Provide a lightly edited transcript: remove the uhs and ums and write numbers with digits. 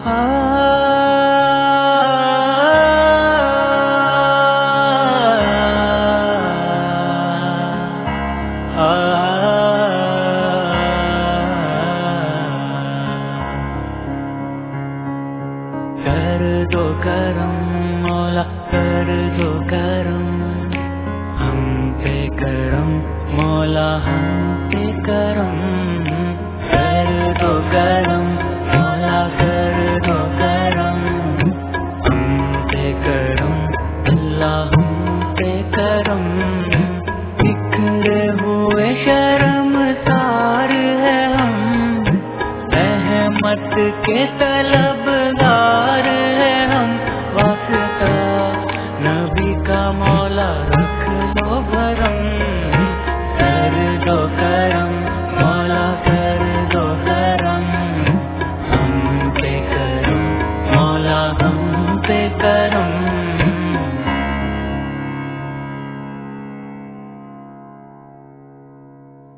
کر دو کرم مولا کر دو کرم ہم پہ کرم مولا ہم پہ کرم کر دو کرم مولا کر دو کرم ہم پہ کرم اللہ ہم پہ کرم بکھرے ہوئے شرمسار ہے ہم رحمت کے